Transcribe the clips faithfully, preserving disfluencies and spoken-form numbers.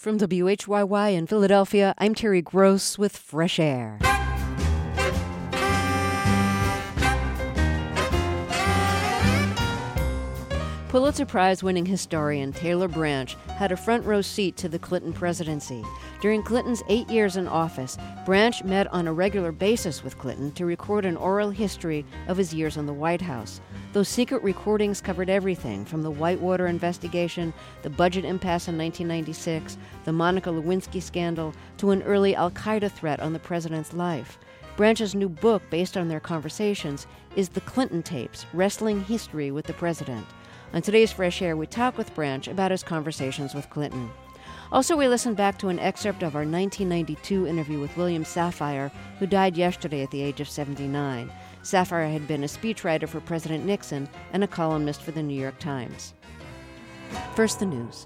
From W H Y Y in Philadelphia, I'm Terry Gross with Fresh Air. Pulitzer Prize-winning historian Taylor Branch had a front-row seat to the Clinton presidency. During Clinton's eight years in office, Branch met on a regular basis with Clinton to record an oral history of his years in the White House. Those secret recordings covered everything from the Whitewater investigation, the budget impasse in nineteen ninety-six, the Monica Lewinsky scandal, to an early al-Qaeda threat on the president's life. Branch's new book, based on their conversations, is The Clinton Tapes, Wrestling History with the President. On today's Fresh Air, we talk with Branch about his conversations with Clinton. Also, we listen back to an excerpt of our nineteen ninety-two interview with William Safire, who died yesterday at the age of seventy-nine. Safire had been a speechwriter for President Nixon and a columnist for the New York Times. First, the news.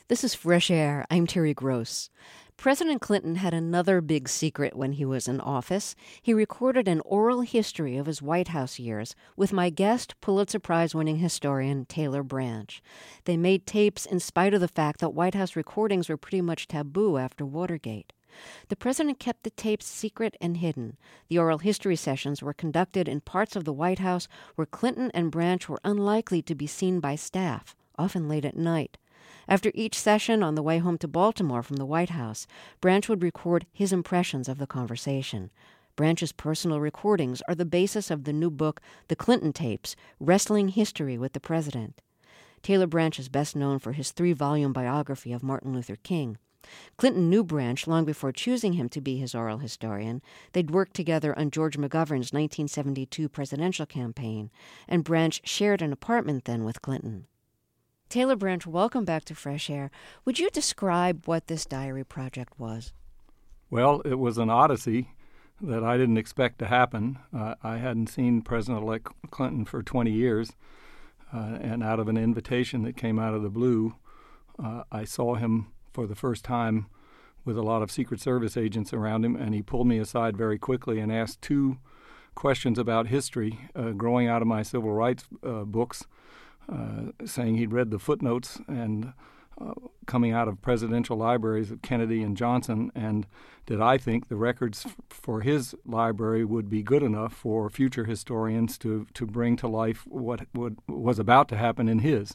This is Fresh Air. I'm Terry Gross. President Clinton had another big secret when he was in office. He recorded an oral history of his White House years with my guest, Pulitzer Prize-winning historian Taylor Branch. They made tapes in spite of the fact that White House recordings were pretty much taboo after Watergate. The president kept the tapes secret and hidden. The oral history sessions were conducted in parts of the White House where Clinton and Branch were unlikely to be seen by staff, often late at night. After each session on the way home to Baltimore from the White House, Branch would record his impressions of the conversation. Branch's personal recordings are the basis of the new book, The Clinton Tapes, Wrestling History with the President. Taylor Branch is best known for his three-volume biography of Martin Luther King. Clinton knew Branch long before choosing him to be his oral historian. They'd worked together on George McGovern's nineteen seventy-two presidential campaign, and Branch shared an apartment then with Clinton. Taylor Branch, welcome back to Fresh Air. Would you describe what this diary project was? Well, it was an odyssey that I didn't expect to happen. Uh, I hadn't seen President-elect Clinton for twenty years, uh, and out of an invitation that came out of the blue, uh, I saw him for the first time with a lot of Secret Service agents around him, and he pulled me aside very quickly and asked two questions about history uh, growing out of my civil rights uh, books. Uh, saying he'd read the footnotes and uh, coming out of presidential libraries of Kennedy and Johnson, and did I think the records f- for his library would be good enough for future historians to, to bring to life what, what was about to happen in his.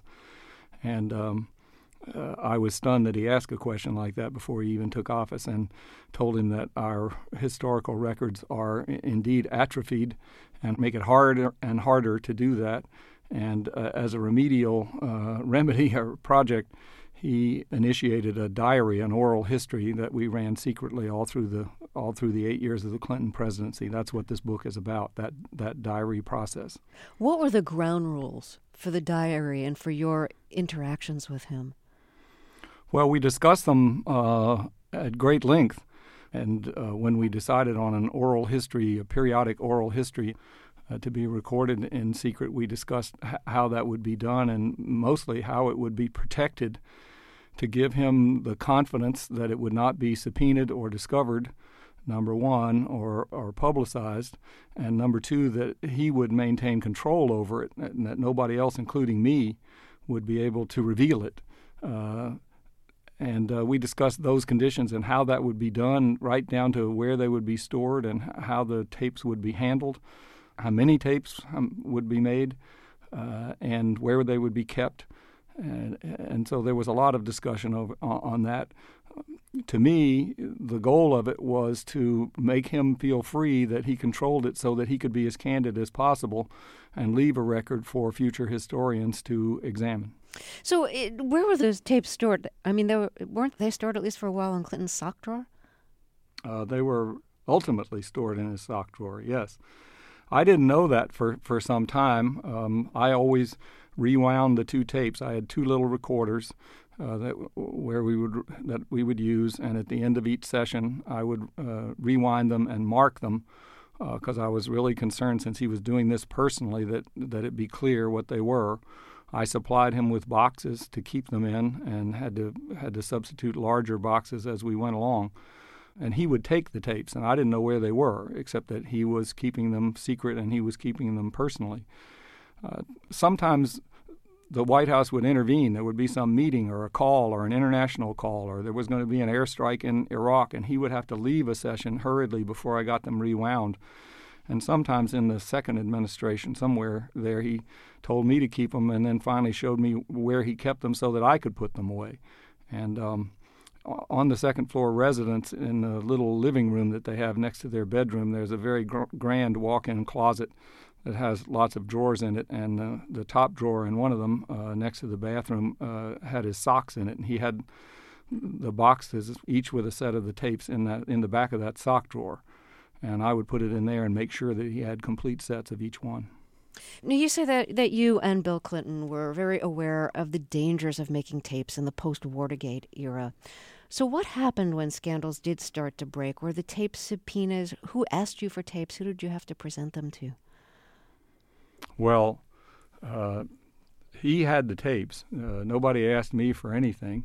And um, uh, I was stunned that he asked a question like that before he even took office, and told him that our historical records are I- indeed atrophied and make it harder and harder to do that. And uh, as a remedial uh, remedy or project, he initiated a diary, an oral history that we ran secretly all through the all through the eight years of the Clinton presidency. That's what this book is about, that that diary process. What were the ground rules for the diary and for your interactions with him? Well, we discussed them uh, at great length. And uh, when we decided on an oral history, a periodic oral history, Uh, to be recorded in secret, we discussed h- how that would be done, and mostly how it would be protected to give him the confidence that it would not be subpoenaed or discovered, number one, or, or publicized, and number two, that he would maintain control over it, and that nobody else, including me, would be able to reveal it. Uh, and uh, we discussed those conditions and how that would be done, right down to where they would be stored and h- how the tapes would be handled, how many tapes um, would be made, uh, and where they would be kept. And, and so there was a lot of discussion over, on, on that. To me, the goal of it was to make him feel free that he controlled it so that he could be as candid as possible and leave a record for future historians to examine. So it, where were those tapes stored? I mean, they were, weren't they stored at least for a while in Clinton's sock drawer? Uh, they were ultimately stored in his sock drawer, yes. I didn't know that for, for some time. Um, I always rewound the two tapes. I had two little recorders uh, that where we would that we would use, and at the end of each session, I would uh, rewind them and mark them because uh, I was really concerned, since he was doing this personally, that that it be clear what they were. I supplied him with boxes to keep them in, and had to had to substitute larger boxes as we went along. And he would take the tapes, and I didn't know where they were, except that he was keeping them secret and he was keeping them personally. Uh, sometimes the White House would intervene. There would be some meeting or a call or an international call, or there was going to be an airstrike in Iraq, and he would have to leave a session hurriedly before I got them rewound. And sometimes in the second administration, somewhere there, he told me to keep them, and then finally showed me where he kept them so that I could put them away. And um, on the second floor residence, in the little living room that they have next to their bedroom, there's a very gr- grand walk-in closet that has lots of drawers in it, and uh, the top drawer in one of them, uh, next to the bathroom, uh, had his socks in it, and he had the boxes, each with a set of the tapes, in that in the back of that sock drawer, and I would put it in there and make sure that he had complete sets of each one. Now, you say that, that you and Bill Clinton were very aware of the dangers of making tapes in the post-Watergate era. So what happened when scandals did start to break? Were the tape subpoenas? Who asked you for tapes? Who did you have to present them to? Well, uh, he had the tapes. Uh, nobody asked me for anything.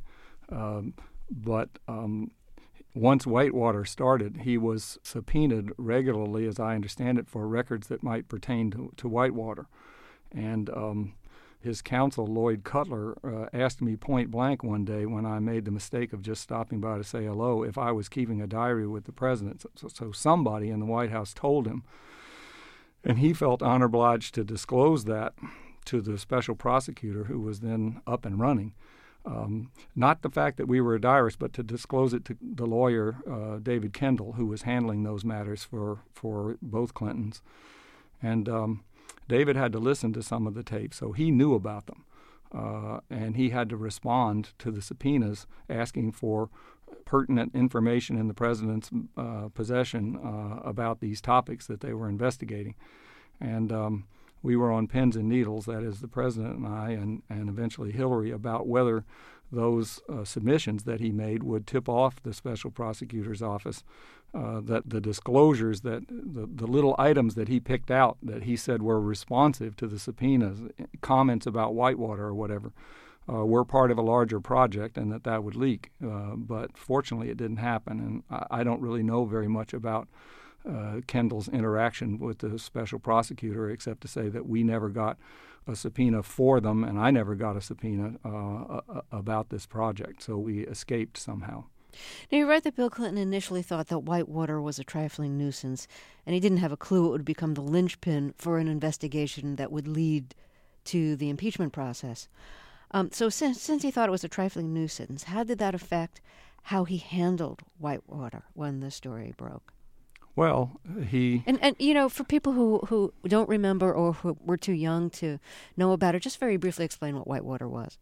Um, but um, once Whitewater started, he was subpoenaed regularly, as I understand it, for records that might pertain to, to Whitewater. And um, his counsel, Lloyd Cutler, uh, asked me point blank one day when I made the mistake of just stopping by to say hello if I was keeping a diary with the president. So, so somebody in the White House told him. And he felt honor obliged to disclose that to the special prosecutor, who was then up and running. Um, not the fact that we were a diarist, but to disclose it to the lawyer, uh, David Kendall, who was handling those matters for, for both Clintons. And um, David had to listen to some of the tapes, so he knew about them. Uh, and he had to respond to the subpoenas asking for pertinent information in the president's uh, possession uh, about these topics that they were investigating. And um, we were on pins and needles, that is, the president and I, and, and eventually Hillary, about whether those uh, submissions that he made would tip off the special prosecutor's office, uh, that the disclosures, that the, the little items that he picked out that he said were responsive to the subpoenas, comments about Whitewater or whatever, uh, were part of a larger project and that that would leak. Uh, but fortunately it didn't happen, and I, I don't really know very much about Uh, Kendall's interaction with the special prosecutor, except to say that we never got a subpoena for them, and I never got a subpoena uh, uh, about this project, so we escaped somehow. Now, you write that Bill Clinton initially thought that Whitewater was a trifling nuisance, and he didn't have a clue it would become the linchpin for an investigation that would lead to the impeachment process. Um, so since, since he thought it was a trifling nuisance, how did that affect how he handled Whitewater when the story broke? Well, he... And, and you know, for people who, who don't remember or who were too young to know about it, just very briefly explain what Whitewater was.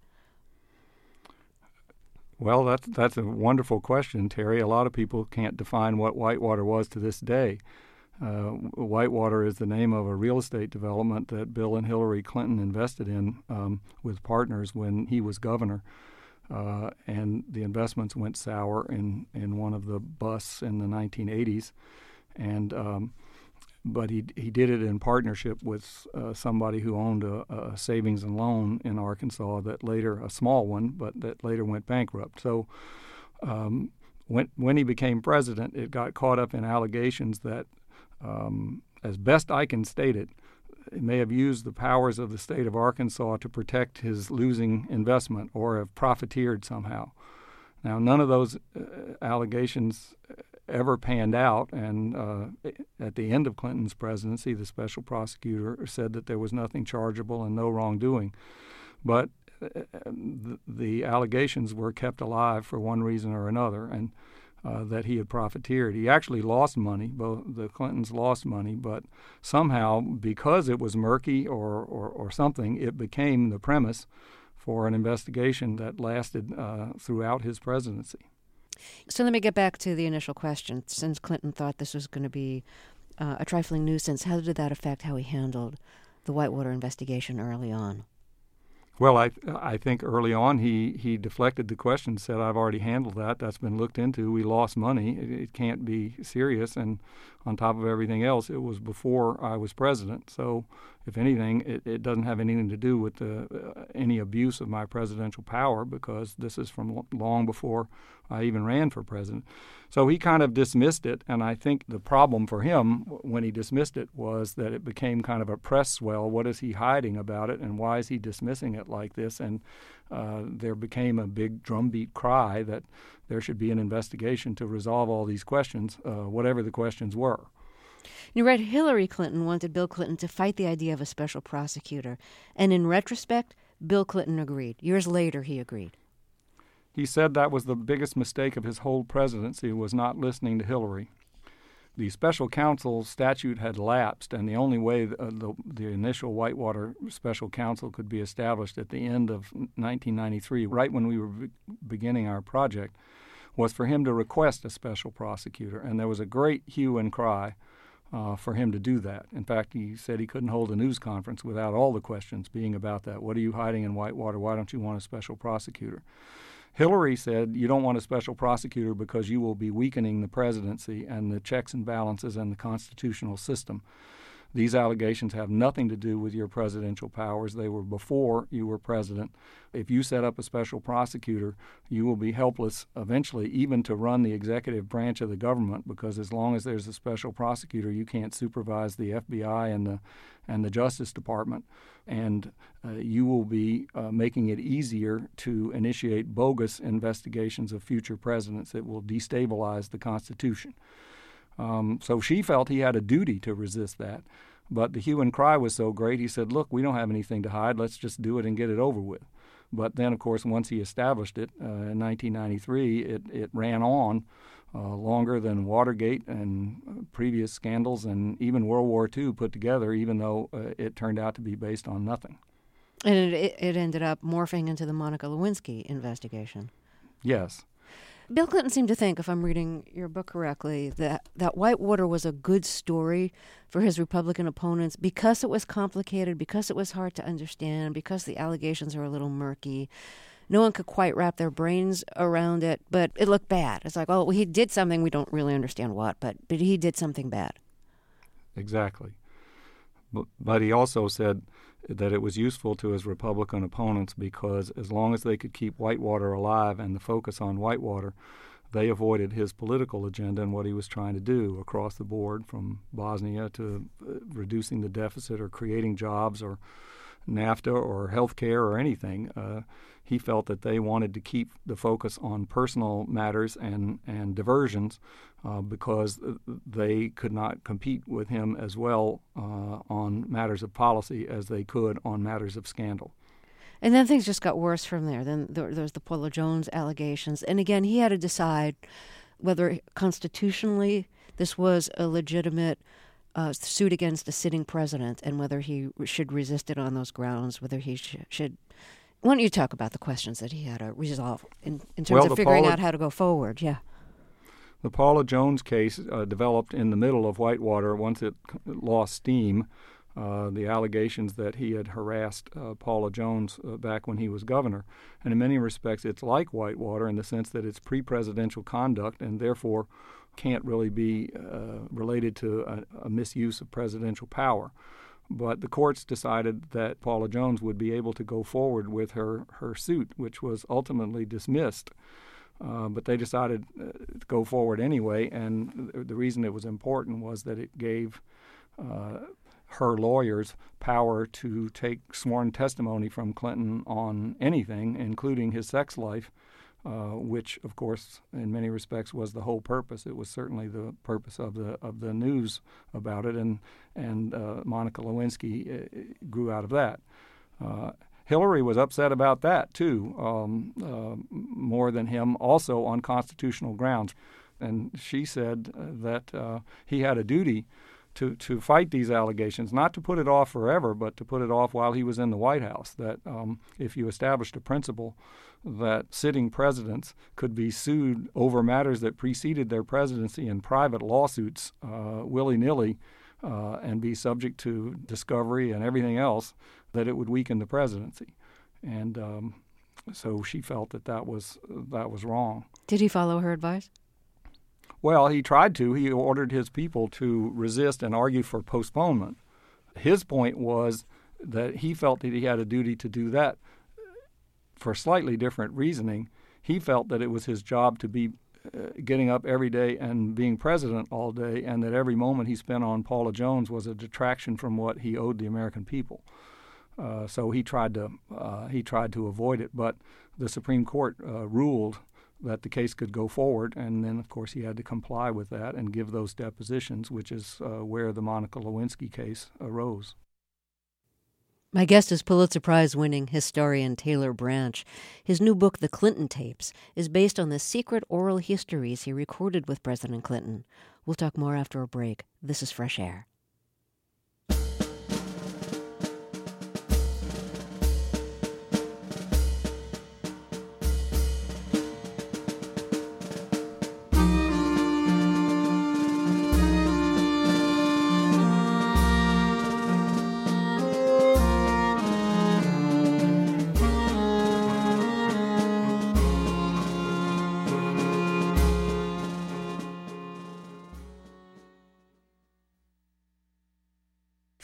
Well, that's, that's a wonderful question, Terry. A lot of people can't define what Whitewater was to this day. Uh, Whitewater is the name of a real estate development that Bill and Hillary Clinton invested in um, with partners when he was governor. Uh, and the investments went sour in, in one of the busts in the nineteen eighties. And um, but he he did it in partnership with uh, somebody who owned a, a savings and loan in Arkansas that later, a small one, but that later went bankrupt. So um, when when he became president, it got caught up in allegations that, um, as best I can state it, it may have used the powers of the state of Arkansas to protect his losing investment or have profiteered somehow. Now, none of those uh, allegations ever panned out, and uh, at the end of Clinton's presidency, the special prosecutor said that there was nothing chargeable and no wrongdoing. But uh, the, the allegations were kept alive for one reason or another, and uh, that he had profiteered. He actually lost money. Both the Clintons lost money, but somehow, because it was murky or, or, or something, it became the premise for an investigation that lasted uh, throughout his presidency. So let me get back to the initial question. Since Clinton thought this was going to be uh, a trifling nuisance, how did that affect how he handled the Whitewater investigation early on? Well, I I think early on he, he deflected the question, said, I've already handled that. That's been looked into. We lost money. It, it can't be serious. And on top of everything else, it was before I was president. So if anything, it, it doesn't have anything to do with the, uh, any abuse of my presidential power, because this is from l- long before I even ran for president. So he kind of dismissed it, and I think the problem for him when he dismissed it was that it became kind of a press swell. What is he hiding about it, and why is he dismissing it like this? And uh, there became a big drumbeat cry that there should be an investigation to resolve all these questions, uh, whatever the questions were. You read Hillary Clinton wanted Bill Clinton to fight the idea of a special prosecutor, and in retrospect, Bill Clinton agreed. Years later, he agreed. He said that was the biggest mistake of his whole presidency, was not listening to Hillary. The special counsel statute had lapsed, and the only way the, the, the initial Whitewater special counsel could be established at the end of nineteen ninety-three, right when we were be- beginning our project, was for him to request a special prosecutor. And there was a great hue and cry uh, for him to do that. In fact, he said he couldn't hold a news conference without all the questions being about that. What are you hiding in Whitewater? Why don't you want a special prosecutor? Hillary said, you don't want a special prosecutor because you will be weakening the presidency and the checks and balances and the constitutional system. These allegations have nothing to do with your presidential powers. They were before you were president. If you set up a special prosecutor, you will be helpless eventually even to run the executive branch of the government, because as long as there's a special prosecutor, you can't supervise the F B I and the and the Justice Department. And uh, you will be uh, making it easier to initiate bogus investigations of future presidents that will destabilize the Constitution. Um, so she felt he had a duty to resist that. But the hue and cry was so great, he said, look, we don't have anything to hide. Let's just do it and get it over with. But then, of course, once he established it uh, in nineteen ninety-three, it, it ran on uh, longer than Watergate and uh, previous scandals and even World War Two put together, even though uh, it turned out to be based on nothing. And it, it ended up morphing into the Monica Lewinsky investigation. Yes. Bill Clinton seemed to think, if I'm reading your book correctly, that, that Whitewater was a good story for his Republican opponents because it was complicated, because it was hard to understand, because the allegations are a little murky. No one could quite wrap their brains around it, but it looked bad. It's like, oh, well, he did something, we don't really understand what, but, but he did something bad. Exactly. But, but he also said that it was useful to his Republican opponents because as long as they could keep Whitewater alive and the focus on Whitewater, they avoided his political agenda and what he was trying to do across the board, from Bosnia to uh, reducing the deficit or creating jobs or NAFTA or health care or anything. Uh, he felt that they wanted to keep the focus on personal matters and, and diversions uh, because they could not compete with him as well uh, on matters of policy as they could on matters of scandal. And then things just got worse from there. Then there, there was the Paula Jones allegations. And again, he had to decide whether constitutionally this was a legitimate uh, suit against a sitting president and whether he should resist it on those grounds, whether he sh- should... Why don't you talk about the questions that he had to resolve in, in terms well, of figuring Paula, out how to go forward? Yeah. The Paula Jones case uh, developed in the middle of Whitewater once it lost steam. Uh, the allegations that he had harassed uh, Paula Jones uh, back when he was governor. And in many respects, it's like Whitewater in the sense that it's pre-presidential conduct and therefore can't really be uh, related to a, a misuse of presidential power. But the courts decided that Paula Jones would be able to go forward with her, her suit, which was ultimately dismissed. Uh, but they decided uh, to go forward anyway, and th- the reason it was important was that it gave uh, her lawyers power to take sworn testimony from Clinton on anything, including his sex life, uh, which, of course, in many respects was the whole purpose. It was certainly the purpose of the of the news about it, and and uh, Monica Lewinsky uh, grew out of that. Uh, Hillary was upset about that too, um, uh, more than him, also on constitutional grounds, and she said uh, that uh, he had a duty to to fight these allegations, not to put it off forever, but to put it off while he was in the White House, that um, if you established a principle that sitting presidents could be sued over matters that preceded their presidency in private lawsuits uh, willy-nilly uh, and be subject to discovery and everything else, that it would weaken the presidency. And um, so she felt that that was, that was wrong. Did he follow her advice? Well, he tried to. He ordered his people to resist and argue for postponement. His point was that he felt that he had a duty to do that for slightly different reasoning. He felt that it was his job to be uh, getting up every day and being president all day, and that every moment he spent on Paula Jones was a detraction from what he owed the American people. Uh, so he tried to uh, he tried to avoid it, but the Supreme Court uh, ruled that the case could go forward, and then, of course, he had to comply with that and give those depositions, which is uh, where the Monica Lewinsky case arose. My guest is Pulitzer Prize-winning historian Taylor Branch. His new book, The Clinton Tapes, is based on the secret oral histories he recorded with President Clinton. We'll talk more after a break. This is Fresh Air.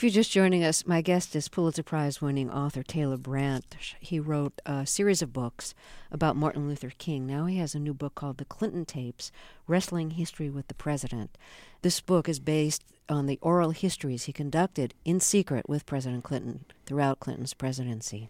If you're just joining us, my guest is Pulitzer Prize-winning author Taylor Branch. He wrote a series of books about Martin Luther King. Now he has a new book called The Clinton Tapes, Wrestling History with the President. This book is based on the oral histories he conducted in secret with President Clinton throughout Clinton's presidency.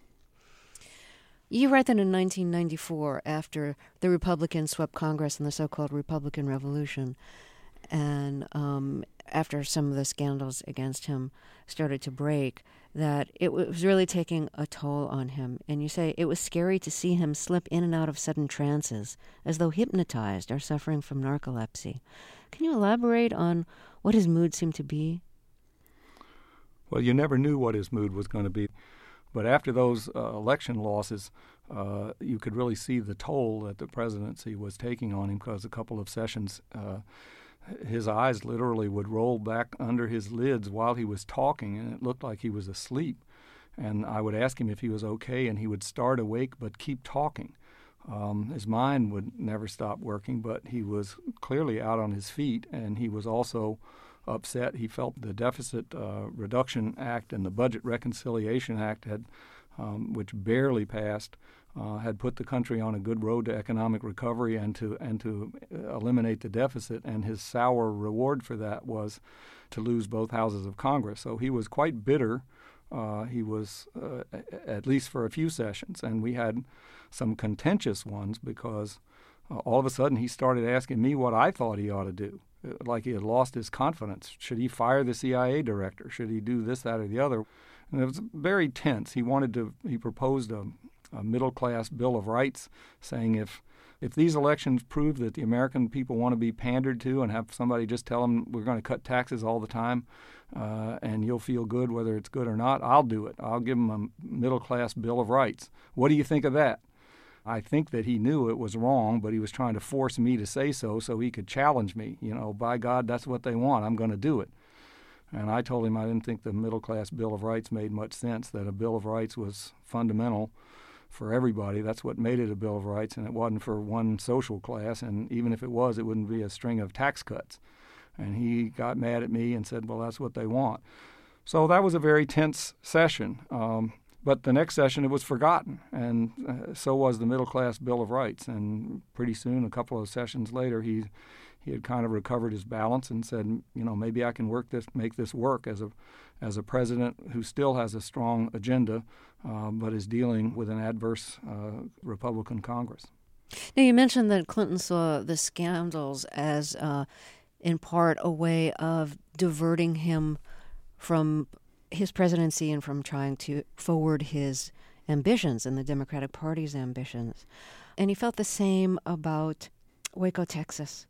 You write that in nineteen ninety-four, after the Republicans swept Congress in the so-called Republican Revolution, and um, after some of the scandals against him started to break, that it was really taking a toll on him. And you say it was scary to see him slip in and out of sudden trances, as though hypnotized or suffering from narcolepsy. Can you elaborate on what his mood seemed to be? Well, you never knew what his mood was going to be. But after those uh, election losses, uh, you could really see the toll that the presidency was taking on him, because a couple of sessions, uh, his eyes literally would roll back under his lids while he was talking, and it looked like he was asleep. And I would ask him if he was okay, and he would start awake but keep talking. Um, his mind would never stop working, but he was clearly out on his feet, and he was also upset. He felt the Deficit uh, Reduction Act and the Budget Reconciliation Act, had, um, which barely passed, uh, had put the country on a good road to economic recovery and to and to eliminate the deficit. And his sour reward for that was to lose both houses of Congress. So he was quite bitter. Uh, he was, uh, at least for a few sessions, and we had some contentious ones because uh, all of a sudden he started asking me what I thought he ought to do. Like he had lost his confidence. Should he fire the C I A director? Should he do this, that, or the other? And it was very tense. He wanted to. He proposed a, a middle-class Bill of Rights, saying if if these elections prove that the American people want to be pandered to and have somebody just tell them we're going to cut taxes all the time, uh, and you'll feel good whether it's good or not, I'll do it. I'll give them a middle-class Bill of Rights. What do you think of that? I think that he knew it was wrong, but he was trying to force me to say so so he could challenge me. You know, by God, that's what they want. I'm going to do it. And I told him I didn't think the middle-class Bill of Rights made much sense, that a Bill of Rights was fundamental for everybody. That's what made it a Bill of Rights, and it wasn't for one social class. And even if it was, it wouldn't be a string of tax cuts. And he got mad at me and said, well, that's what they want. So that was a very tense session. Um, But the next session, it was forgotten, and uh, so was the middle-class Bill of Rights. And pretty soon, a couple of sessions later, he he had kind of recovered his balance and said, you know, maybe I can work this, make this work as a as a president who still has a strong agenda, uh, but is dealing with an adverse uh, Republican Congress. Now, you mentioned that Clinton saw the scandals as, uh, in part, a way of diverting him from his presidency and from trying to forward his ambitions and the Democratic Party's ambitions. And he felt the same about Waco, Texas.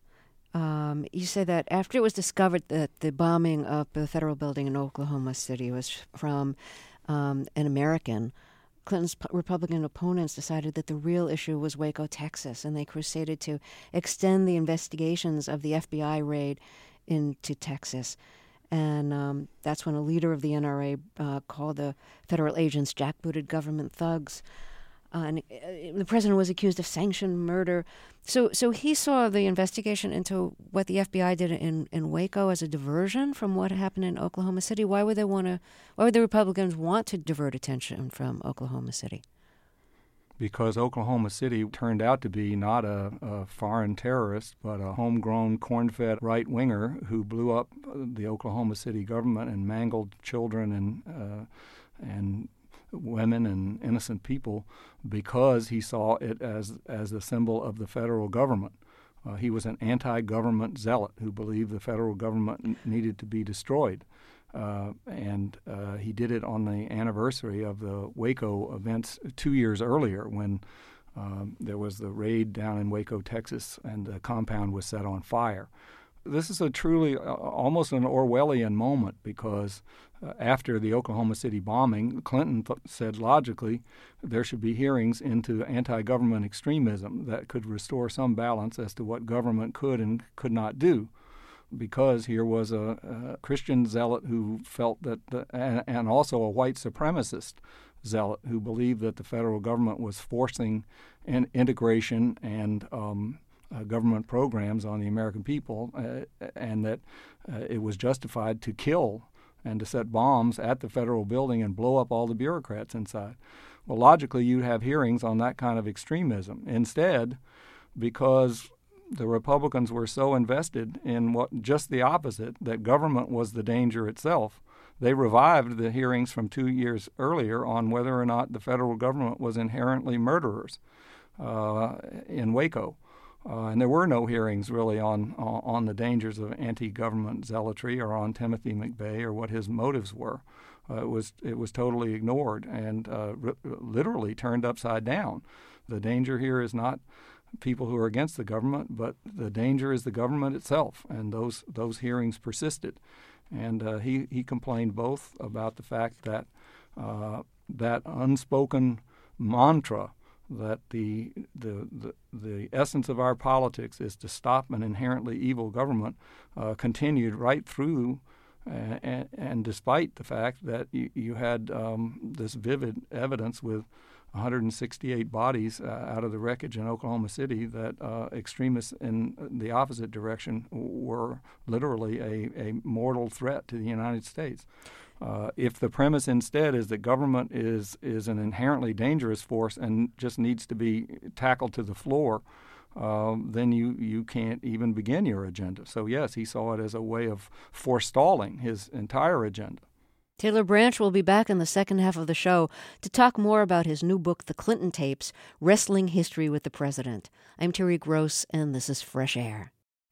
Um, you say that after it was discovered that the bombing of the federal building in Oklahoma City was from um, an American, Clinton's Republican opponents decided that the real issue was Waco, Texas, and they crusaded to extend the investigations of the F B I raid into Texas. And um, that's when a leader of the N R A uh, called the federal agents jackbooted government thugs. Uh, and uh, the president was accused of sanctioned murder. So so he saw the investigation into what the F B I did in, in Waco as a diversion from what happened in Oklahoma City. Why would they want to, why would the Republicans want to divert attention from Oklahoma City? Because Oklahoma City turned out to be not a, a foreign terrorist, but a homegrown, corn-fed right-winger who blew up the Oklahoma City government and mangled children and uh, and women and innocent people because he saw it as as a symbol of the federal government. Uh, he was an anti-government zealot who believed the federal government n- needed to be destroyed. Uh, and uh, he did it on the anniversary of the Waco events two years earlier when um, there was the raid down in Waco, Texas, and the compound was set on fire. This is a truly uh, almost an Orwellian moment because uh, after the Oklahoma City bombing, Clinton th- said logically there should be hearings into anti-government extremism that could restore some balance as to what government could and could not do. Because here was a, a Christian zealot who felt that, the, and, and also a white supremacist zealot who believed that the federal government was forcing in integration and um, uh, government programs on the American people, uh, and that uh, it was justified to kill and to set bombs at the federal building and blow up all the bureaucrats inside. Well, logically, you'd have hearings on that kind of extremism. Instead, because the Republicans were so invested in what just the opposite, that government was the danger itself, they revived the hearings from two years earlier on whether or not the federal government was inherently murderers uh, in Waco. Uh, and there were no hearings really on on the dangers of anti-government zealotry or on Timothy McVeigh or what his motives were. Uh, it was it was totally ignored and uh, r- literally turned upside down. The danger here is not people who are against the government, but the danger is the government itself. And those those hearings persisted. And uh, he he complained both about the fact that uh, that unspoken mantra that the, the the the essence of our politics is to stop an inherently evil government uh, continued right through, uh, and, and despite the fact that you, you had um, this vivid evidence with one hundred sixty-eight bodies uh, out of the wreckage in Oklahoma City that uh, extremists in the opposite direction were literally a, a mortal threat to the United States. Uh, if the premise instead is that government is is an inherently dangerous force and just needs to be tackled to the floor, uh, then you, you can't even begin your agenda. So yes, he saw it as a way of forestalling his entire agenda. Taylor Branch will be back in the second half of the show to talk more about his new book, The Clinton Tapes, Wrestling History with the President. I'm Terry Gross, and this is Fresh Air.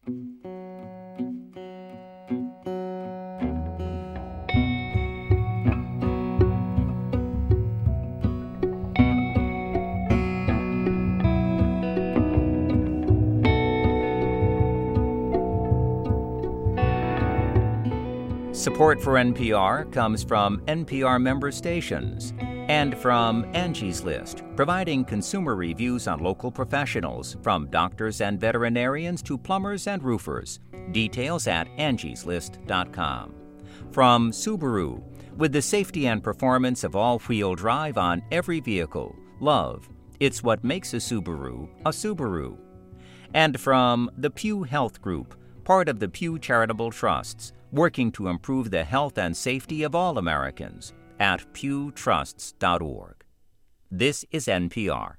Support for N P R comes from N P R member stations and from Angie's List, providing consumer reviews on local professionals, from doctors and veterinarians to plumbers and roofers. Details at angies list dot com. From Subaru, with the safety and performance of all-wheel drive on every vehicle. Love, it's what makes a Subaru a Subaru. And from the Pew Health Group, part of the Pew Charitable Trusts, working to improve the health and safety of all Americans at pew trusts dot org. This is N P R.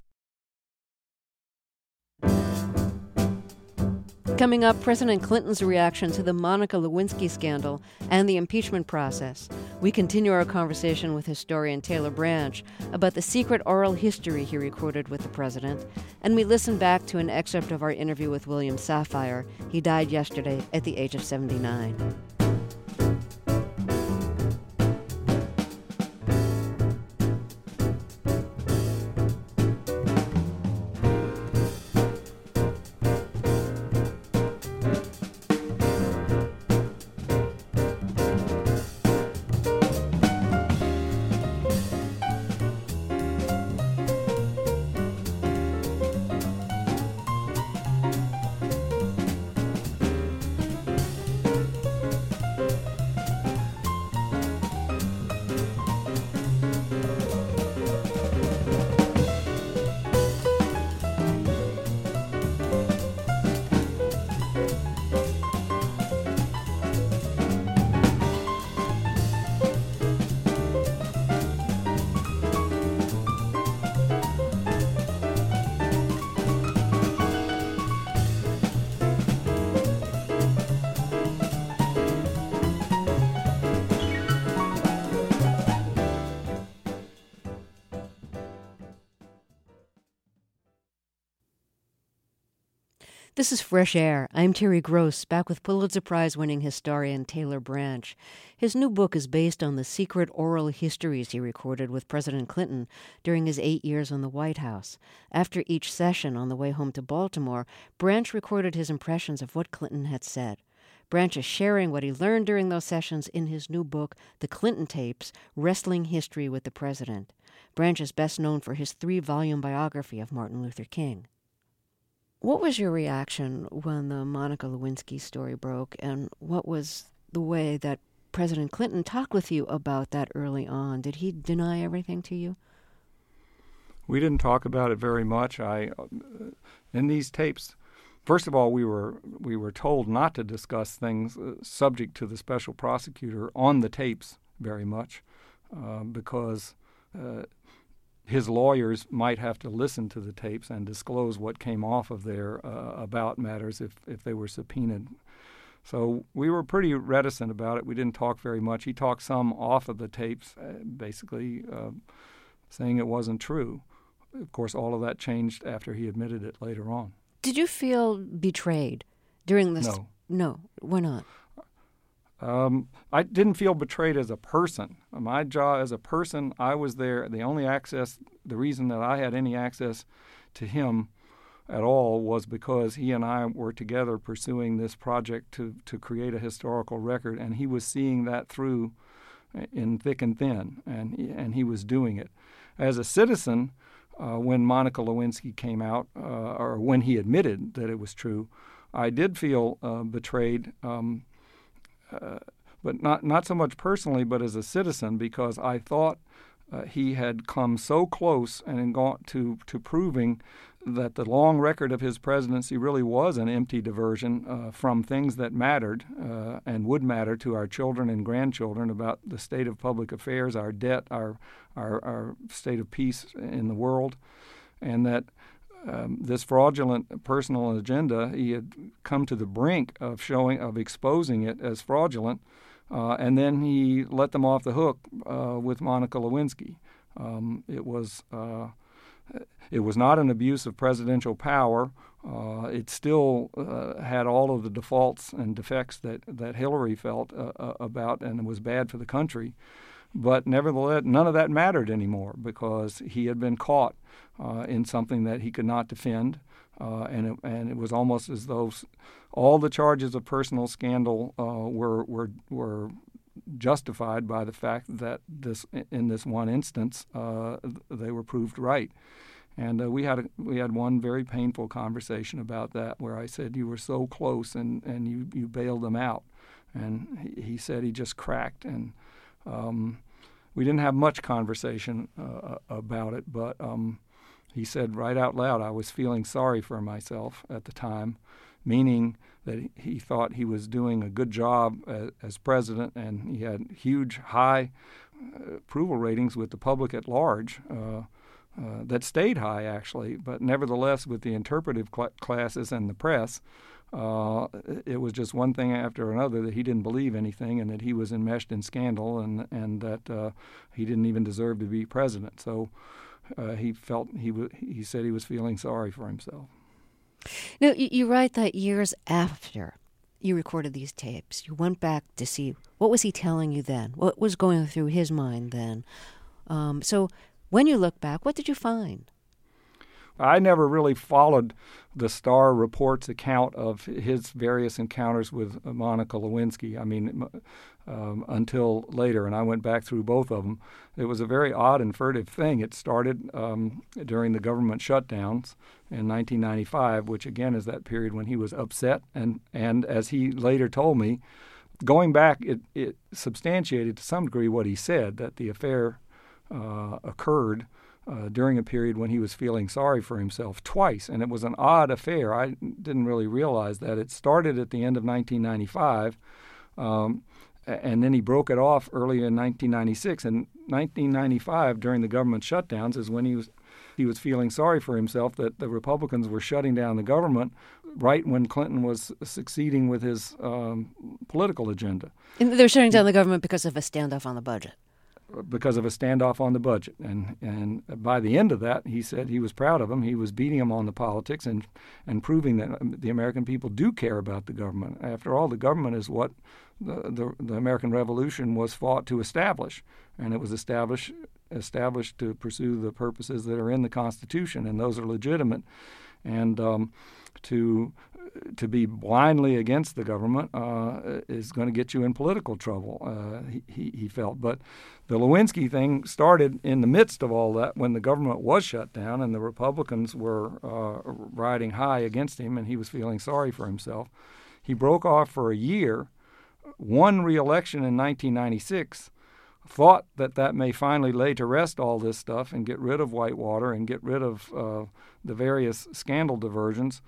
Coming up, President Clinton's reaction to the Monica Lewinsky scandal and the impeachment process. We continue our conversation with historian Taylor Branch about the secret oral history he recorded with the president, and we listen back to an excerpt of our interview with William Safire. He died yesterday at the age of seventy-nine. This is Fresh Air. I'm Terry Gross, back with Pulitzer Prize-winning historian Taylor Branch. His new book is based on the secret oral histories he recorded with President Clinton during his eight years in the White House. After each session on the way home to Baltimore, Branch recorded his impressions of what Clinton had said. Branch is sharing what he learned during those sessions in his new book, The Clinton Tapes, Wrestling History with the President. Branch is best known for his three-volume biography of Martin Luther King. What was your reaction when the Monica Lewinsky story broke, and what was the way that President Clinton talked with you about that early on? Did he deny everything to you? We didn't talk about it very much. I, in these tapes, first of all, we were we were told not to discuss things uh, subject to the special prosecutor on the tapes very much, uh, because uh, his lawyers might have to listen to the tapes and disclose what came off of there uh, about matters if, if they were subpoenaed. So we were pretty reticent about it. We didn't talk very much. He talked some off of the tapes, uh, basically uh, saying it wasn't true. Of course, all of that changed after he admitted it later on. Did you feel betrayed during this? No. No. Why not? Um, I didn't feel betrayed as a person. My job as a person, I was there. The only access, the reason that I had any access to him at all was because he and I were together pursuing this project to, to create a historical record, and he was seeing that through in thick and thin, and he, and he was doing it. As a citizen, uh, when Monica Lewinsky came out, uh, or when he admitted that it was true, I did feel uh, betrayed. Um, Uh, but not not so much personally, but as a citizen, because I thought uh, he had come so close and gone to, to proving that the long record of his presidency really was an empty diversion uh, from things that mattered uh, and would matter to our children and grandchildren about the state of public affairs, our debt, our our, our state of peace in the world, and that Um, this fraudulent personal agenda, he had come to the brink of showing, of exposing it as fraudulent, uh, and then he let them off the hook uh, with Monica Lewinsky. Um, it was uh, it was not an abuse of presidential power. Uh, it still uh, had all of the defaults and defects that, that Hillary felt uh, uh, about, and it was bad for the country. But nevertheless, none of that mattered anymore because he had been caught uh, in something that he could not defend, uh, and it, and it was almost as though all the charges of personal scandal uh, were were were justified by the fact that this in this one instance uh, they were proved right. And uh, we had a, we had one very painful conversation about that, where I said, "You were so close, and, and you, you bailed them out," and he, he said he just cracked. And Um, we didn't have much conversation uh, about it, but um, he said right out loud, I was feeling sorry for myself at the time, meaning that he thought he was doing a good job as, as president, and he had huge, high uh, approval ratings with the public at large uh, uh, that stayed high, actually, but nevertheless, with the interpretive cl- classes and the press, Uh, it was just one thing after another that he didn't believe anything, and that he was enmeshed in scandal, and and that uh, he didn't even deserve to be president. So uh, he felt he w- he said he was feeling sorry for himself. Now, you, you write that years after you recorded these tapes, you went back to see what was he telling you then, what was going through his mind then. Um, so when you look back, what did you find? I never really followed the Star Report's account of his various encounters with Monica Lewinsky. I mean, um, until later, and I went back through both of them. It was a very odd and furtive thing. It started um, during the government shutdowns in nineteen ninety-five, which again is that period when he was upset. And, and as he later told me, going back, it, it substantiated to some degree what he said, that the affair uh, occurred Uh, during a period when he was feeling sorry for himself twice, and it was an odd affair. I didn't really realize that. It started at the end of nineteen ninety-five, um, and then he broke it off early in nineteen ninety-six. And nineteen ninety-five, during the government shutdowns, is when he was he was feeling sorry for himself that the Republicans were shutting down the government right when Clinton was succeeding with his um, political agenda. And they're shutting down the government because of a standoff on the budget. Because of a standoff on the budget. And and by the end of that, he said he was proud of him. He was beating him on the politics and, and proving that the American people do care about the government. After all, the government is what the, the, the American Revolution was fought to establish. And it was established, established to pursue the purposes that are in the Constitution, and those are legitimate. And um, to to be blindly against the government uh, is going to get you in political trouble, uh, he, he felt. But the Lewinsky thing started in the midst of all that, when the government was shut down and the Republicans were uh, riding high against him, and he was feeling sorry for himself. He broke off for a year, won re-election in nineteen ninety-six, thought that that may finally lay to rest all this stuff and get rid of Whitewater and get rid of uh, the various scandal diversions.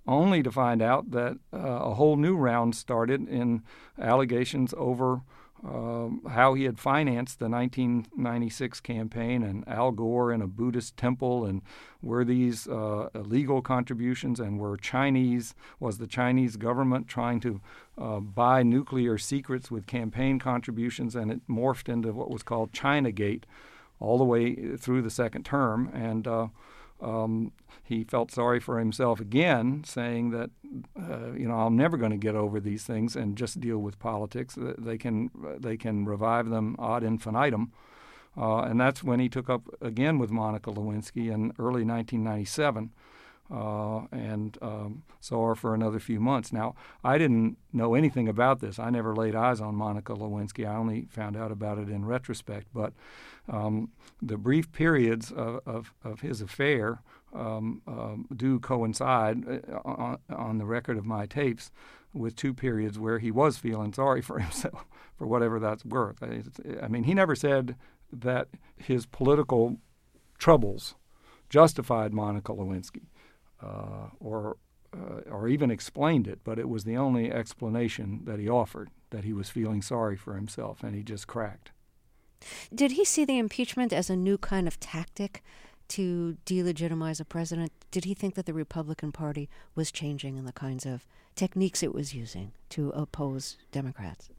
only to find out that uh, a whole new round started in allegations over uh, how he had financed the nineteen ninety-six campaign, and Al Gore in a Buddhist temple, and were these uh, illegal contributions, and were Chinese, was the Chinese government trying to uh, buy nuclear secrets with campaign contributions, and it morphed into what was called Chinagate all the way through the second term. And uh, Um, he felt sorry for himself again, saying that, uh, you know, I'm never going to get over these things and just deal with politics. They can they can revive them ad infinitum. Uh, and that's when he took up again with Monica Lewinsky in early nineteen ninety-seven uh, and um, saw her for another few months. Now, I didn't know anything about this. I never laid eyes on Monica Lewinsky. I only found out about it in retrospect. But um, the brief periods of, of, of his affair um, um, do coincide uh, on, on the record of my tapes with two periods where he was feeling sorry for himself, for whatever that's worth. I, I mean, he never said that his political troubles justified Monica Lewinsky uh, or uh, or even explained it, but it was the only explanation that he offered, that he was feeling sorry for himself, and he just cracked. Did he see the impeachment as a new kind of tactic to delegitimize a president? Did he think that the Republican Party was changing in the kinds of techniques it was using to oppose Democrats?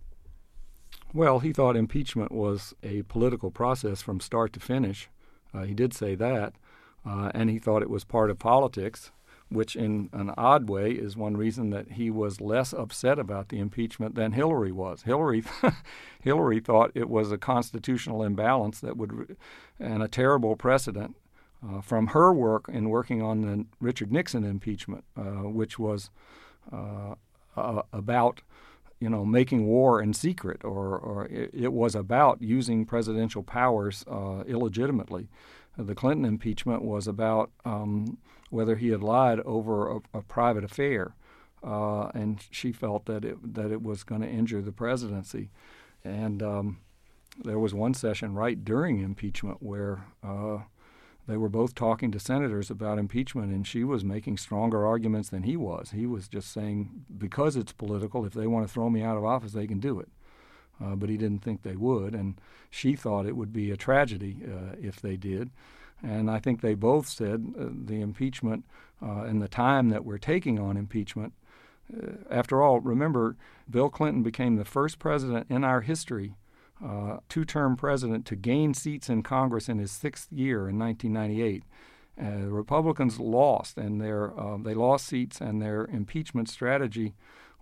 Well, he thought impeachment was a political process from start to finish. Uh, he did say that, uh, and he thought it was part of politics, which in an odd way is one reason that he was less upset about the impeachment than Hillary was. Hillary Hillary thought it was a constitutional imbalance that would, and a terrible precedent uh, from her work in working on the Richard Nixon impeachment, uh, which was uh, uh, about, you know, making war in secret, or, or it, it was about using presidential powers uh, illegitimately. The Clinton impeachment was about um, whether he had lied over a, a private affair, uh, and she felt that it that it was going to injure the presidency. And um, there was one session right during impeachment where uh, they were both talking to senators about impeachment, and she was making stronger arguments than he was. He was just saying, because it's political, if they want to throw me out of office, they can do it. Uh, but he didn't think they would, and she thought it would be a tragedy uh, if they did. And I think they both said uh, the impeachment uh, and the time that we're taking on impeachment, uh, after all, remember, Bill Clinton became the first president in our history, uh, two-term president, to gain seats in Congress in his sixth year in nineteen ninety-eight. Uh, the Republicans lost, and their uh, they lost seats, and their impeachment strategy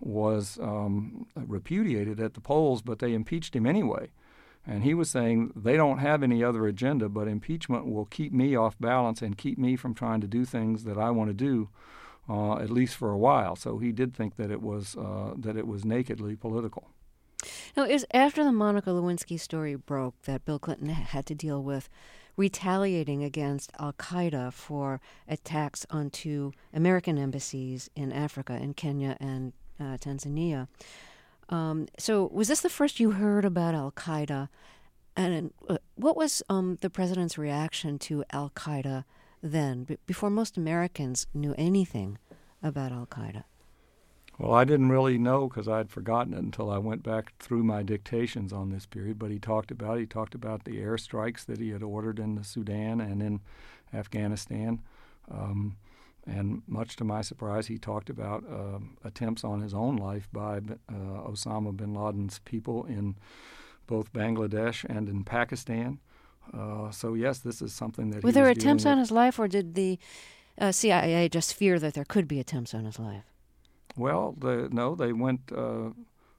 was um, repudiated at the polls, but they impeached him anyway. And he was saying they don't have any other agenda, but impeachment will keep me off balance and keep me from trying to do things that I want to do, uh, at least for a while. So he did think that it was uh, that it was nakedly political. Now, is after the Monica Lewinsky story broke that Bill Clinton had to deal with retaliating against al-Qaeda for attacks onto American embassies in Africa, in Kenya and uh, Tanzania. Um, so was this the first you heard about al-Qaeda? And uh, what was um, the president's reaction to al-Qaeda then, b- before most Americans knew anything about al-Qaeda? Well, I didn't really know because I'd forgotten it until I went back through my dictations on this period. But he talked about it. He talked about the airstrikes that he had ordered in the Sudan and in Afghanistan. Um, and much to my surprise, he talked about uh, attempts on his own life by uh, Osama bin Laden's people in both Bangladesh and in Pakistan. Uh, so, yes, this is something that Were he there was attempts dealing on with. his life, or did the uh, C I A just fear that there could be attempts on his life? Well, the, no, they went. Uh,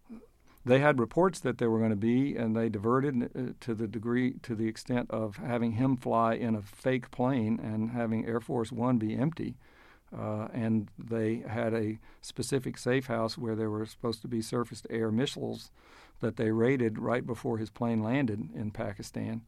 they had reports that there were going to be, and they diverted uh, to the degree, to the extent of having him fly in a fake plane and having Air Force One be empty. Uh, and they had a specific safe house where there were supposed to be surface-to-air missiles that they raided right before his plane landed in Pakistan.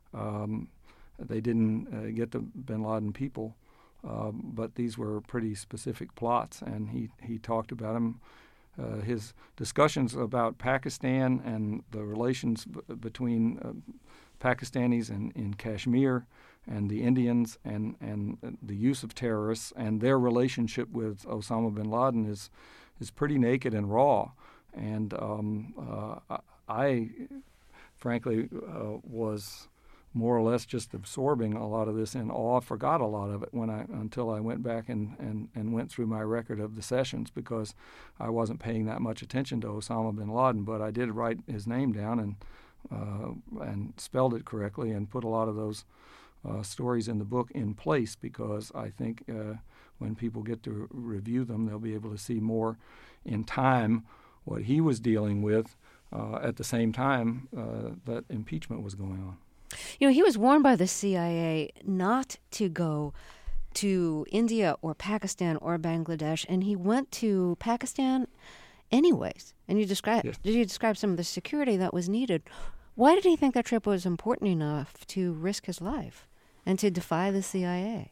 Um, they didn't uh, get the bin Laden people. Um, but these were pretty specific plots, and he, he talked about them. Uh, his discussions about Pakistan and the relations b- between uh, Pakistanis and in Kashmir and the Indians and, and the use of terrorists and their relationship with Osama bin Laden is is pretty naked and raw. And um, uh, I, frankly, uh, was more or less just absorbing a lot of this in awe. Forgot a lot of it when I until I went back and, and, and went through my record of the sessions, because I wasn't paying that much attention to Osama bin Laden. But I did write his name down and uh, and spelled it correctly and put a lot of those uh, stories in the book in place, because I think uh, when people get to review them, they'll be able to see more in time what he was dealing with uh, at the same time uh, that impeachment was going on. You know, he was warned by the C I A not to go to India or Pakistan or Bangladesh, and he went to Pakistan anyways. And you describe, yes. did you describe some of the security that was needed? Why did he think that trip was important enough to risk his life and to defy the C I A?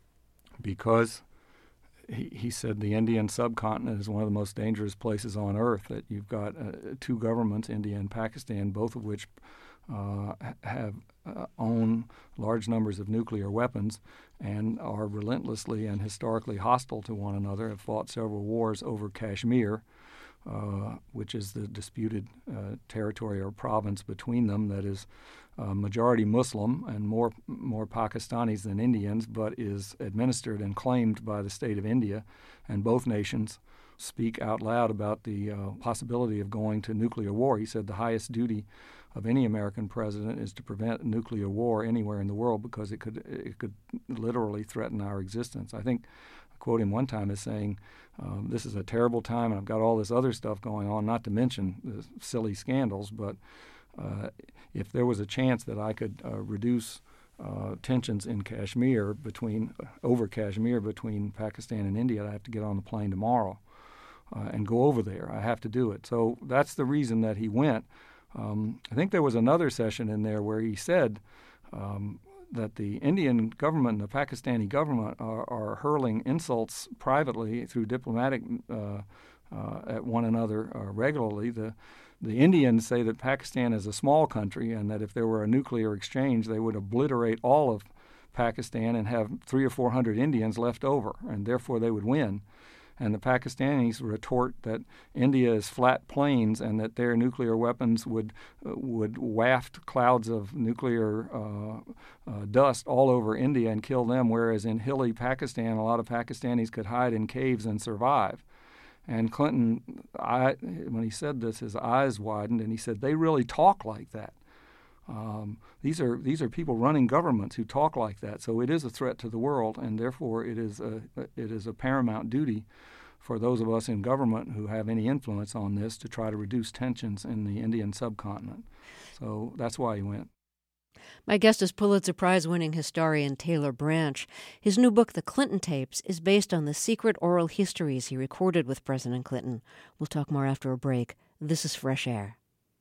Because he, he said the Indian subcontinent is one of the most dangerous places on earth, that you've got uh, two governments, India and Pakistan, both of which Uh, have uh, own large numbers of nuclear weapons and are relentlessly and historically hostile to one another, have fought several wars over Kashmir, uh, which is the disputed uh, territory or province between them that is uh, majority Muslim and more more Pakistanis than Indians, but is administered and claimed by the state of India, and both nations speak out loud about the uh, possibility of going to nuclear war. He said the highest duty of any American president is to prevent nuclear war anywhere in the world, because it could it could literally threaten our existence. I think I quote him one time as saying, um, "This is a terrible time, and I've got all this other stuff going on, not to mention the silly scandals, but uh, if there was a chance that I could uh, reduce uh, tensions in Kashmir between uh, over Kashmir between Pakistan and India, I'd have to get on the plane tomorrow uh, and go over there. I have to do it." So that's the reason that he went. Um, I think there was another session in there where he said um, that the Indian government and the Pakistani government are, are hurling insults privately through diplomatic uh, uh, at one another uh, regularly. The the Indians say that Pakistan is a small country, and that if there were a nuclear exchange, they would obliterate all of Pakistan and have three or four hundred Indians left over, and therefore they would win. And the Pakistanis retort that India is flat plains and that their nuclear weapons would uh, would waft clouds of nuclear uh, uh, dust all over India and kill them, whereas in hilly Pakistan, a lot of Pakistanis could hide in caves and survive. And Clinton, I, when he said this, his eyes widened, and he said, "They really talk like that. Um, these are these are people running governments who talk like that. So it is a threat to the world, and therefore it is a it is a paramount duty for those of us in government who have any influence on this to try to reduce tensions in the Indian subcontinent." So that's why he went. My guest is Pulitzer Prize-winning historian Taylor Branch. His new book, The Clinton Tapes, is based on the secret oral histories he recorded with President Clinton. We'll talk more after a break. This is Fresh Air.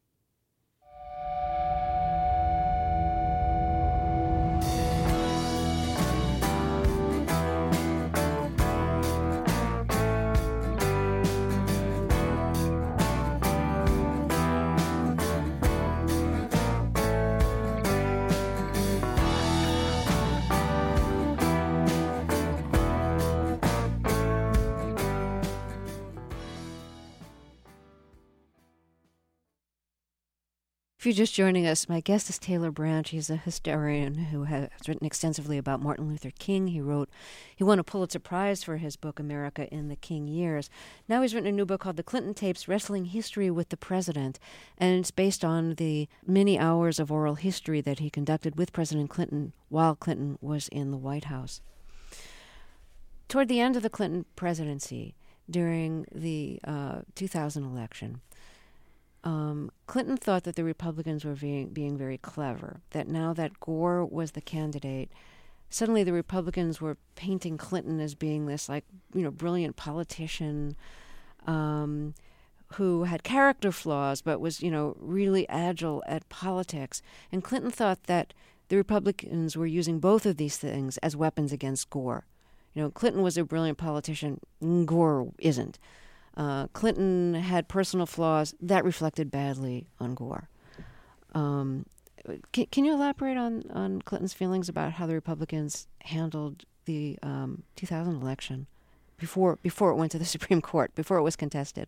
If you're just joining us, my guest is Taylor Branch. He's a historian who has written extensively about Martin Luther King. He wrote, he won a Pulitzer Prize for his book, America in the King Years. Now he's written a new book called The Clinton Tapes, Wrestling History with the President, and it's based on the many hours of oral history that he conducted with President Clinton while Clinton was in the White House. Toward the end of the Clinton presidency, during the uh, two thousand election, Um, Clinton thought that the Republicans were being, being very clever, that now that Gore was the candidate, suddenly the Republicans were painting Clinton as being this, like, you know, brilliant politician um, who had character flaws but was, you know, really agile at politics. And Clinton thought that the Republicans were using both of these things as weapons against Gore. You know, Clinton was a brilliant politician, Gore isn't. Uh, Clinton had personal flaws that reflected badly on Gore. Um, Can, can you elaborate on, on Clinton's feelings about how the Republicans handled the um, two thousand election before before it went to the Supreme Court, before it was contested?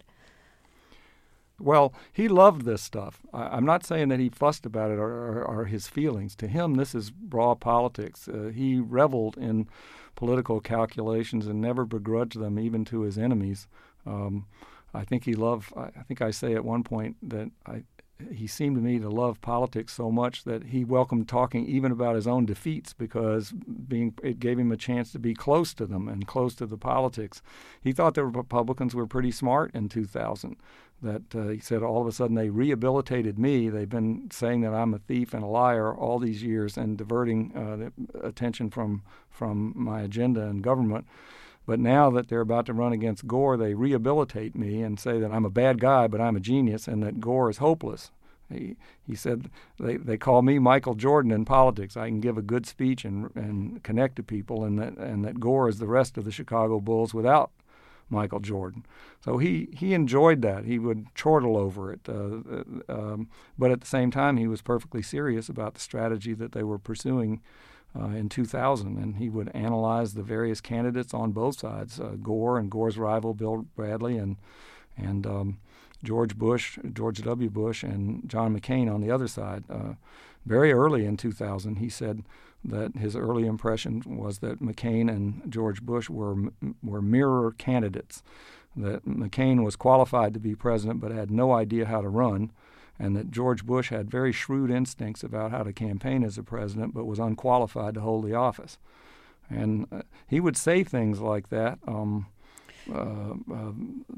Well, he loved this stuff. I, I'm not saying that he fussed about it or, or, or his feelings. To him, this is raw politics. Uh, he reveled in political calculations and never begrudged them, even to his enemies. Um, I think he loved, I, I think I say at one point that I, he seemed to me to love politics so much that he welcomed talking even about his own defeats because being it gave him a chance to be close to them and close to the politics. He thought the Republicans were pretty smart in two thousand. That uh, he said all of a sudden they rehabilitated me. They've been saying that I'm a thief and a liar all these years and diverting uh, the attention from from my agenda and government. But now that they're about to run against Gore, they rehabilitate me and say that I'm a bad guy, but I'm a genius, and that Gore is hopeless. He he said they, they call me Michael Jordan in politics. I can give a good speech and and connect to people, and that and that Gore is the rest of the Chicago Bulls without Michael Jordan. So he, he enjoyed that. He would chortle over it. Uh, um, but at the same time, he was perfectly serious about the strategy that they were pursuing uh, in two thousand. And he would analyze the various candidates on both sides, uh, Gore and Gore's rival Bill Bradley and and um, George Bush, George W. Bush, and John McCain on the other side. Uh, very early in two thousand, he said that his early impression was that McCain and George Bush were were mirror candidates, that McCain was qualified to be president but had no idea how to run, and that George Bush had very shrewd instincts about how to campaign as a president but was unqualified to hold the office. And uh, he would say things like that um, uh, uh,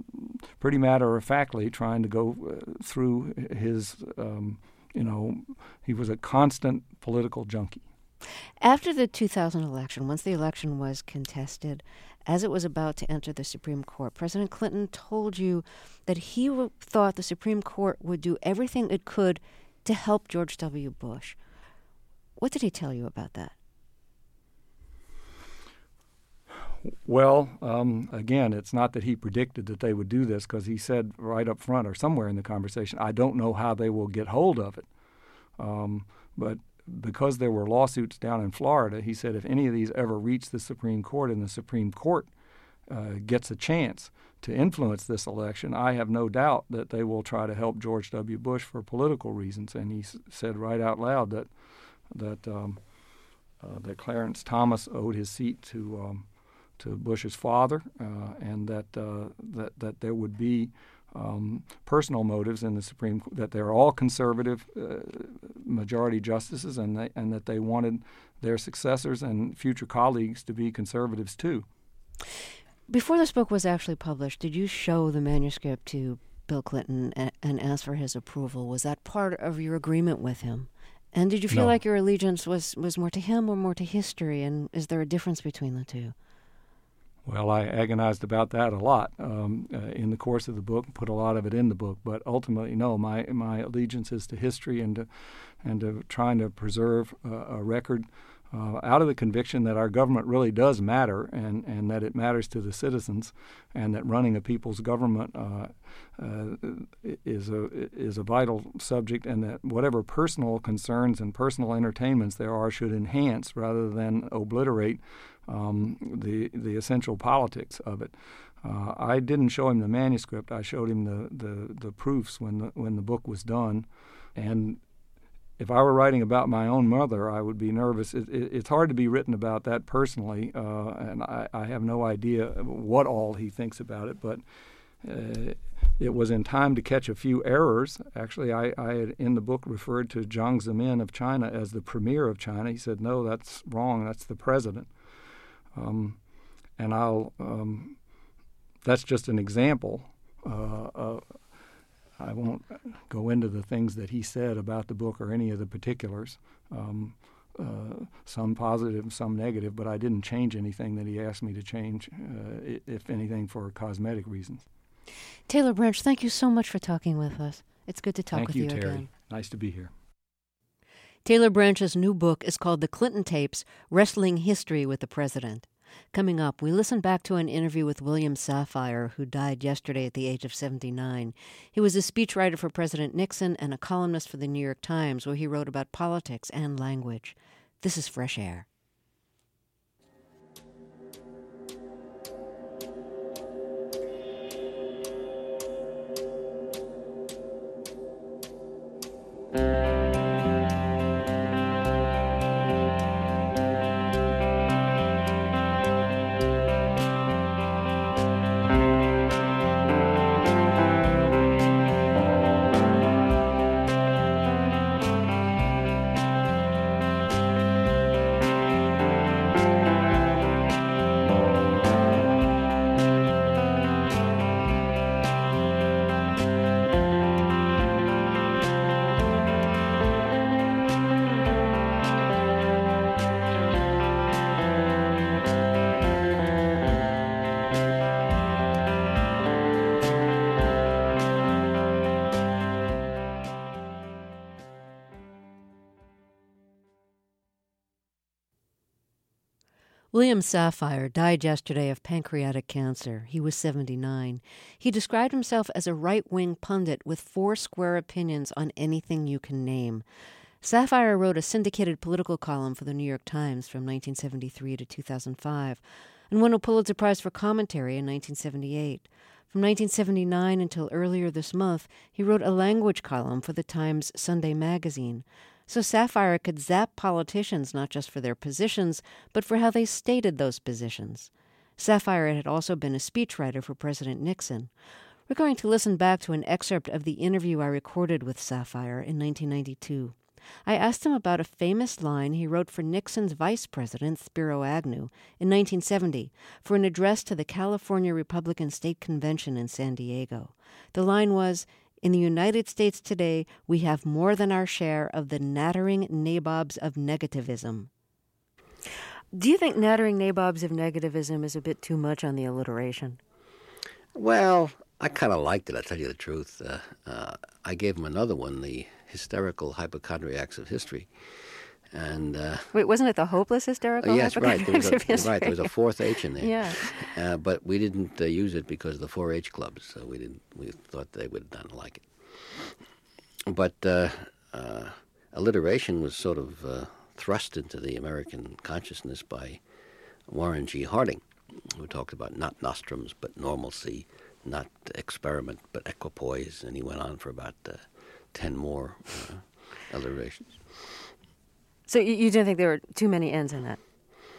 pretty matter-of-factly, trying to go uh, through his, um, you know, he was a constant political junkie. After the two thousand election, once the election was contested, as it was about to enter the Supreme Court, President Clinton told you that he w- thought the Supreme Court would do everything it could to help George W. Bush. What did he tell you about that? Well, um, again, it's not that he predicted that they would do this, because he said right up front or somewhere in the conversation, I don't know how they will get hold of it. Um, but because there were lawsuits down in Florida, he said if any of these ever reach the Supreme Court and the Supreme Court uh, gets a chance to influence this election, I have no doubt that they will try to help George W. Bush for political reasons. And he s- said right out loud that that um, uh, that Clarence Thomas owed his seat to um, to Bush's father, uh, and that uh, that that there would be Um, personal motives in the Supreme Court, that they're all conservative uh, majority justices, and they, and that they wanted their successors and future colleagues to be conservatives too. Before this book was actually published, did you show the manuscript to Bill Clinton and, and ask for his approval? Was that part of your agreement with him? And did you feel No. like your allegiance was, was more to him or more to history? And is there a difference between the two? Well, I agonized about that a lot um, uh, in the course of the book, put a lot of it in the book. But ultimately, no, my my allegiance is to history and to, and to trying to preserve uh, a record uh, out of the conviction that our government really does matter, and, and that it matters to the citizens, and that running a people's government uh, uh, is a is a vital subject, and that whatever personal concerns and personal entertainments there are should enhance rather than obliterate Um, the the essential politics of it. Uh, I didn't show him the manuscript. I showed him the, the, the proofs when the when the book was done. And if I were writing about my own mother, I would be nervous. It, it, it's hard to be written about that personally, uh, and I, I have no idea what all he thinks about it. But uh, it was in time to catch a few errors. Actually, I, I had in the book referred to Jiang Zemin of China as the premier of China. He said, no, that's wrong. That's the president. Um, and I'll, um, that's just an example. Uh, uh, I won't go into the things that he said about the book or any of the particulars, um, uh, some positive, some negative, but I didn't change anything that he asked me to change, uh, if anything, for cosmetic reasons. Taylor Branch, thank you so much for talking with us. It's good to talk Thank with you, you Terry. again. Nice to be here. Taylor Branch's new book is called The Clinton Tapes, Wrestling History with the President. Coming up, we listen back to an interview with William Safire, who died yesterday at the age of seventy-nine. He was a speechwriter for President Nixon and a columnist for the New York Times, where he wrote about politics and language. This is Fresh Air. William Safire died yesterday of pancreatic cancer. He was seventy-nine. He described himself as a right-wing pundit with four square opinions on anything you can name. Safire wrote a syndicated political column for the New York Times from nineteen seventy-three to two thousand five and won a Pulitzer Prize for commentary in nineteen seventy-eight. From nineteen seventy-nine until earlier this month, he wrote a language column for the Times Sunday magazine. So Safire could zap politicians not just for their positions, but for how they stated those positions. Safire had also been a speechwriter for President Nixon. We're going to listen back to an excerpt of the interview I recorded with Safire in nineteen ninety-two. I asked him about a famous line he wrote for Nixon's vice president, Spiro Agnew, in nineteen seventy for an address to the California Republican State Convention in San Diego. The line was, "In the United States today, we have more than our share of the nattering nabobs of negativism." Do you think nattering nabobs of negativism is a bit too much on the alliteration? Well, I kind of liked it, I'll tell you the truth. Uh, uh, I gave him another one, the hysterical hypochondriacs of history. And uh, Wait, wasn't it the hopeless hysterical uh, yes, right. There was a, of history? right, there was a fourth H in there. Yeah. Uh, but we didn't uh, use it because of the four H clubs, so we didn't. We thought they would not like it. But uh, uh, alliteration was sort of uh, thrust into the American consciousness by Warren G. Harding, who talked about not nostrums but normalcy, not experiment but equipoise, and he went on for about uh, ten more uh, alliterations. So you, you didn't think there were too many N's in that?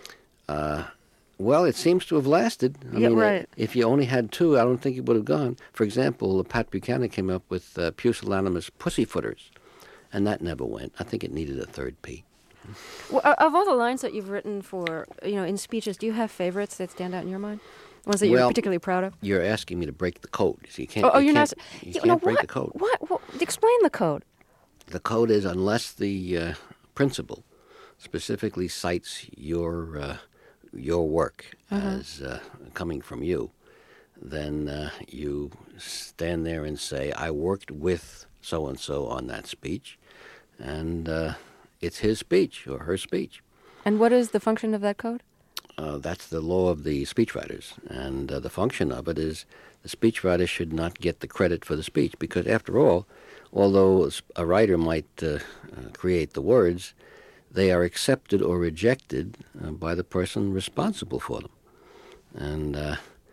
Uh, well, it seems to have lasted. I yeah, mean, right. uh, if you only had two, I don't think it would have gone. For example, Pat Buchanan came up with uh, pusillanimous pussyfooters, and that never went. I think it needed a third P. Well, of all the lines that you've written for, you know, in speeches, do you have favorites that stand out in your mind? Ones that you're well, particularly proud of? You're asking me to break the code. So you can't. Oh, oh you you're can't, not. You you can't know, break what, the code. What, what? Explain the code. The code is unless the uh, principal specifically cites your uh, your work uh-huh. as uh, coming from you, then uh, you stand there and say, "I worked with so and so on that speech," and uh, it's his speech or her speech. And what is the function of that code? Uh, that's the law of the speechwriters, and uh, the function of it is the speechwriter should not get the credit for the speech, because after all, although a writer might uh, uh, create the words, they are accepted or rejected uh, by the person responsible for them. And uh,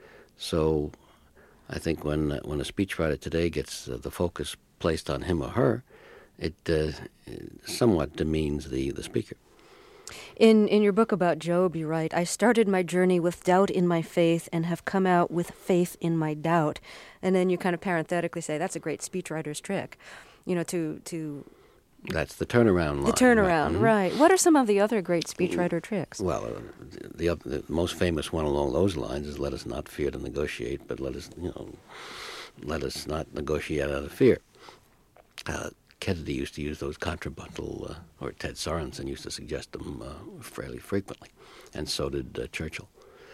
so I think when uh, when a speechwriter today gets uh, the focus placed on him or her, it uh, somewhat demeans the, the speaker. In in your book about Job, you write, "I started my journey with doubt in my faith and have come out with faith in my doubt." And then you kind of parenthetically say, that's a great speechwriter's trick, you know, to... to That's the turnaround line. The turnaround, right. right. What are some of the other great speechwriter tricks? Well, uh, the, the, the most famous one along those lines is, "Let us not fear to negotiate, but let us, you know, let us not negotiate out of fear." Uh, Kennedy used to use those contrapuntal, uh, or Ted Sorensen used to suggest them uh, fairly frequently, and so did uh, Churchill.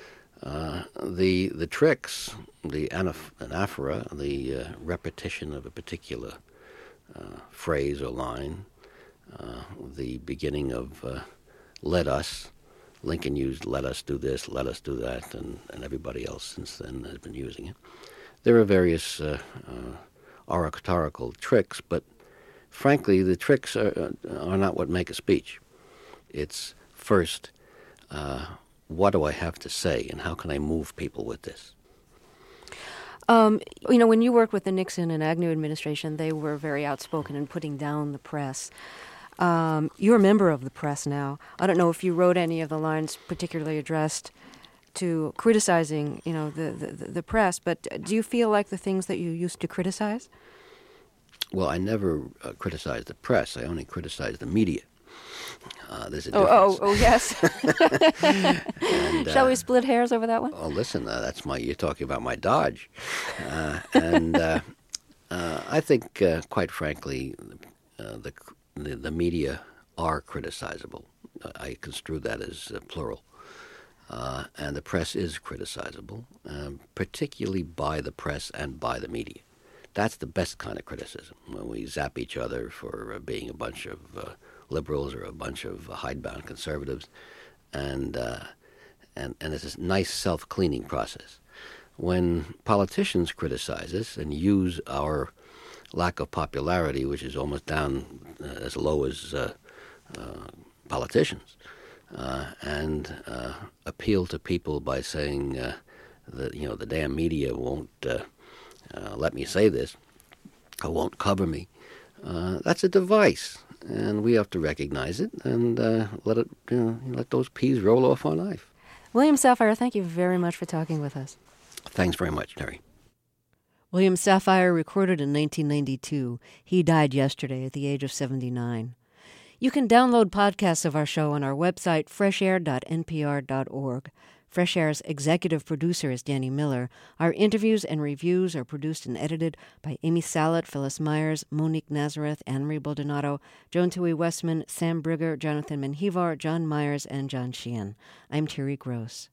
Uh, the the tricks, the anaph- anaphora, the uh, repetition of a particular uh, phrase or line, uh, the beginning of uh, "let us," Lincoln used "let us do this, let us do that," and, and everybody else since then has been using it. There are various uh, uh, oratorical tricks, but frankly, the tricks are, are not what make a speech. It's first, uh, what do I have to say, and how can I move people with this? Um, you know, when you worked with the Nixon and Agnew administration, they were very outspoken in putting down the press. Um, you're a member of the press now. I don't know if you wrote any of the lines particularly addressed to criticizing, you know, the, the, the press, but do you feel like the things that you used to criticize? Well, I never uh, criticized the press. I only criticized the media. Uh, there's a oh, difference. oh, oh, yes. and, uh, Shall we split hairs over that one? Oh, listen, uh, that's my. You're talking about my Dodge, uh, and uh, uh, I think, uh, quite frankly, uh, the, the the media are criticizable. I construe that as uh, plural, uh, and the press is criticizable, um, particularly by the press and by the media. That's the best kind of criticism, when we zap each other for uh, being a bunch of uh, liberals or a bunch of uh, hidebound conservatives, and uh, and and it's a nice self-cleaning process. When politicians criticize us and use our lack of popularity, which is almost down uh, as low as uh, uh, politicians, uh, and uh, appeal to people by saying uh, that, you know, the damn media won't uh, uh, let me say this, or won't cover me, uh, that's a device. And we have to recognize it and uh, let it, you know, let those peas roll off our knife. William Safire, thank you very much for talking with us. Thanks very much, Terry. William Safire recorded in nineteen ninety-two. He died yesterday at the age of seventy-nine. You can download podcasts of our show on our website, fresh air dot n p r dot org. Fresh Air's executive producer is Danny Miller. Our interviews and reviews are produced and edited by Amy Salet, Phyllis Myers, Monique Nazareth, Anne-Marie Baldonado, Joan Tui Westman, Sam Brigger, Jonathan Menjivar, John Myers, and John Sheehan. I'm Terry Gross.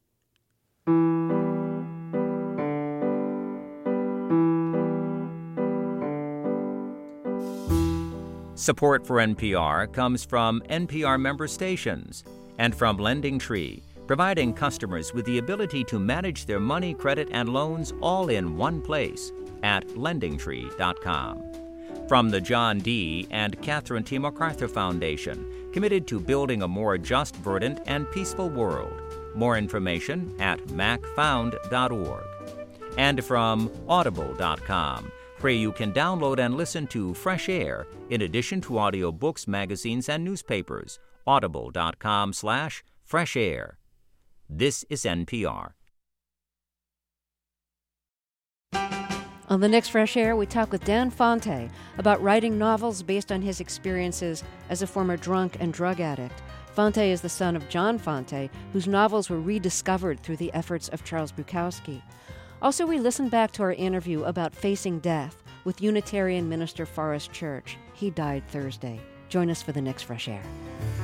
Support for N P R comes from N P R member stations and from Lending Tree, providing customers with the ability to manage their money, credit, and loans all in one place at lending tree dot com. From the John D. and Catherine T. MacArthur Foundation, committed to building a more just, verdant, and peaceful world. More information at mac found dot org. And from audible dot com, where you can download and listen to Fresh Air in addition to audiobooks, magazines, and newspapers. audible dot com slash fresh air. This is N P R. On the next Fresh Air, we talk with Dan Fonte about writing novels based on his experiences as a former drunk and drug addict. Fonte is the son of John Fonte, whose novels were rediscovered through the efforts of Charles Bukowski. Also, we listen back to our interview about facing death with Unitarian minister Forrest Church. He died Thursday. Join us for the next Fresh Air.